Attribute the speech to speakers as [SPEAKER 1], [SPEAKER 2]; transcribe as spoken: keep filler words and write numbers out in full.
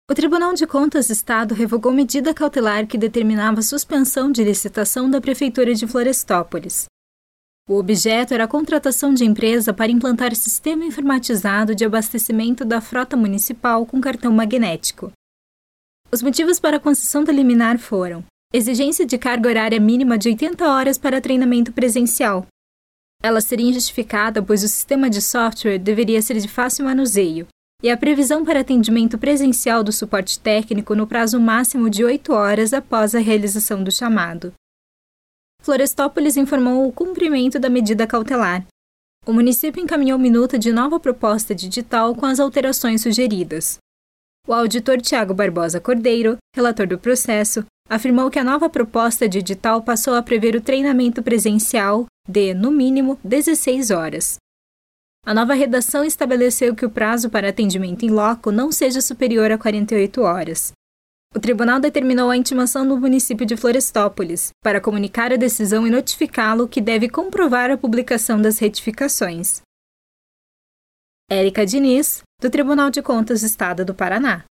[SPEAKER 1] O Tribunal de Contas do Estado revogou medida cautelar que determinava a suspensão de licitação da Prefeitura de Florestópolis. O objeto era a contratação de empresa para implantar sistema informatizado de abastecimento da frota municipal com cartão magnético. Os motivos para a concessão da liminar foram: exigência de carga horária mínima de oitenta horas para treinamento presencial. Ela seria injustificada pois o sistema de software deveria ser de fácil manuseio, e a previsão para atendimento presencial do suporte técnico no prazo máximo de oito horas após a realização do chamado. Florestópolis informou o cumprimento da medida cautelar. O município encaminhou minuta de nova proposta digital com as alterações sugeridas. O auditor Tiago Barbosa Cordeiro, relator do processo, afirmou que a nova proposta digital passou a prever o treinamento presencial de, no mínimo, dezesseis horas. A nova redação estabeleceu que o prazo para atendimento em loco não seja superior a quarenta e oito horas. O tribunal determinou a intimação do município de Florestópolis para comunicar a decisão e notificá-lo que deve comprovar a publicação das retificações. Érica Diniz, do Tribunal de Contas do Estado do Paraná.